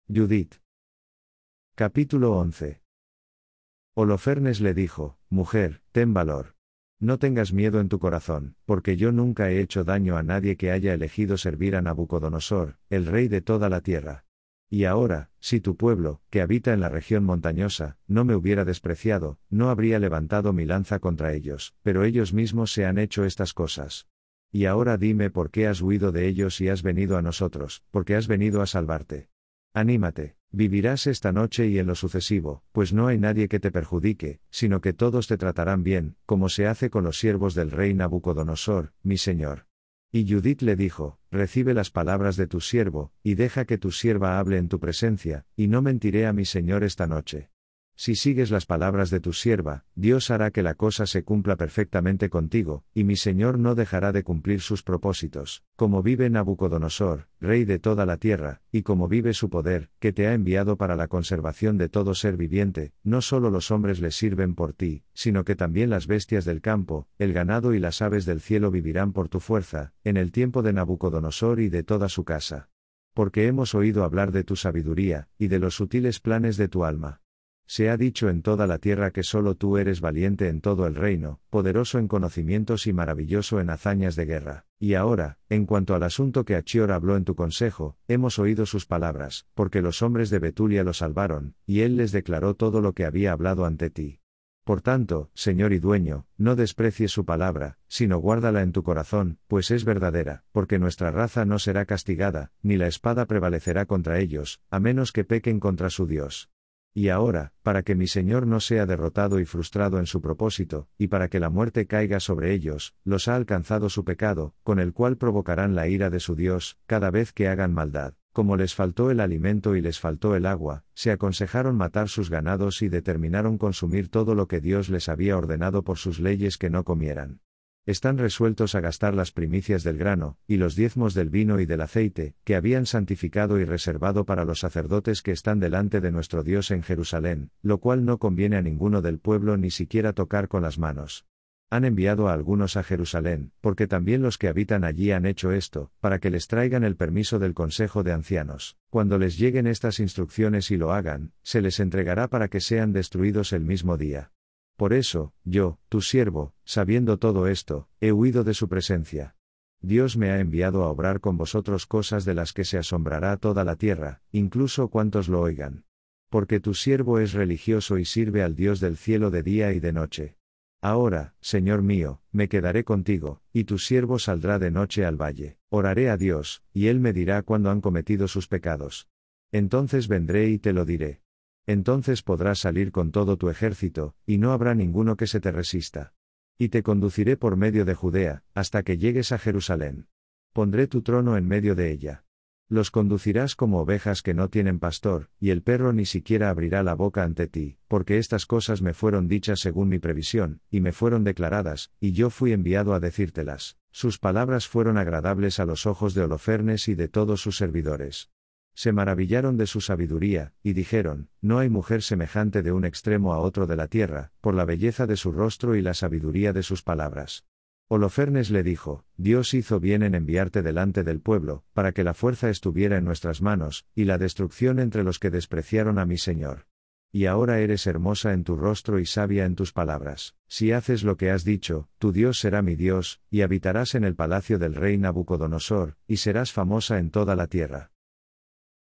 Judith. Capítulo 11. Holofernes le dijo: Mujer, ten valor. No tengas miedo en tu corazón, porque yo nunca he hecho daño a nadie que haya elegido servir a Nabucodonosor, el rey de toda la tierra. Y ahora, si tu pueblo, que habita en la región montañosa, no me hubiera despreciado, no habría levantado mi lanza contra ellos, pero ellos mismos se han hecho estas cosas. Y ahora dime por qué has huido de ellos y has venido a nosotros, porque has venido a salvarte. Anímate, vivirás esta noche y en lo sucesivo, pues no hay nadie que te perjudique, sino que todos te tratarán bien, como se hace con los siervos del rey Nabucodonosor, mi señor. Y Judith le dijo: Recibe las palabras de tu siervo, y deja que tu sierva hable en tu presencia, y no mentiré a mi señor esta noche. Si sigues las palabras de tu sierva, Dios hará que la cosa se cumpla perfectamente contigo, y mi señor no dejará de cumplir sus propósitos, como vive Nabucodonosor, rey de toda la tierra, y como vive su poder, que te ha enviado para la conservación de todo ser viviente. No solo los hombres le sirven por ti, sino que también las bestias del campo, el ganado y las aves del cielo vivirán por tu fuerza, en el tiempo de Nabucodonosor y de toda su casa. Porque hemos oído hablar de tu sabiduría, y de los sutiles planes de tu alma. Se ha dicho en toda la tierra que solo tú eres valiente en todo el reino, poderoso en conocimientos y maravilloso en hazañas de guerra. Y ahora, en cuanto al asunto que Achior habló en tu consejo, hemos oído sus palabras, porque los hombres de Betulia lo salvaron, y él les declaró todo lo que había hablado ante ti. Por tanto, Señor y Dueño, no desprecies su palabra, sino guárdala en tu corazón, pues es verdadera, porque nuestra raza no será castigada, ni la espada prevalecerá contra ellos, a menos que pequen contra su Dios. Y ahora, para que mi señor no sea derrotado y frustrado en su propósito, y para que la muerte caiga sobre ellos, los ha alcanzado su pecado, con el cual provocarán la ira de su Dios, cada vez que hagan maldad. Como les faltó el alimento y les faltó el agua, se aconsejaron matar sus ganados y determinaron consumir todo lo que Dios les había ordenado por sus leyes que no comieran. Están resueltos a gastar las primicias del grano, y los diezmos del vino y del aceite, que habían santificado y reservado para los sacerdotes que están delante de nuestro Dios en Jerusalén, lo cual no conviene a ninguno del pueblo ni siquiera tocar con las manos. Han enviado a algunos a Jerusalén, porque también los que habitan allí han hecho esto, para que les traigan el permiso del Consejo de Ancianos. Cuando les lleguen estas instrucciones y lo hagan, se les entregará para que sean destruidos el mismo día. Por eso, yo, tu siervo, sabiendo todo esto, he huido de su presencia. Dios me ha enviado a obrar con vosotros cosas de las que se asombrará toda la tierra, incluso cuantos lo oigan. Porque tu siervo es religioso y sirve al Dios del cielo de día y de noche. Ahora, Señor mío, me quedaré contigo, y tu siervo saldrá de noche al valle. Oraré a Dios, y él me dirá cuándo han cometido sus pecados. Entonces vendré y te lo diré. Entonces podrás salir con todo tu ejército, y no habrá ninguno que se te resista. Y te conduciré por medio de Judea, hasta que llegues a Jerusalén. Pondré tu trono en medio de ella. Los conducirás como ovejas que no tienen pastor, y el perro ni siquiera abrirá la boca ante ti, porque estas cosas me fueron dichas según mi previsión, y me fueron declaradas, y yo fui enviado a decírtelas. Sus palabras fueron agradables a los ojos de Holofernes y de todos sus servidores. Se maravillaron de su sabiduría, y dijeron: No hay mujer semejante de un extremo a otro de la tierra, por la belleza de su rostro y la sabiduría de sus palabras. Holofernes le dijo: Dios hizo bien en enviarte delante del pueblo, para que la fuerza estuviera en nuestras manos, y la destrucción entre los que despreciaron a mi señor. Y ahora eres hermosa en tu rostro y sabia en tus palabras. Si haces lo que has dicho, tu Dios será mi Dios, y habitarás en el palacio del rey Nabucodonosor, y serás famosa en toda la tierra.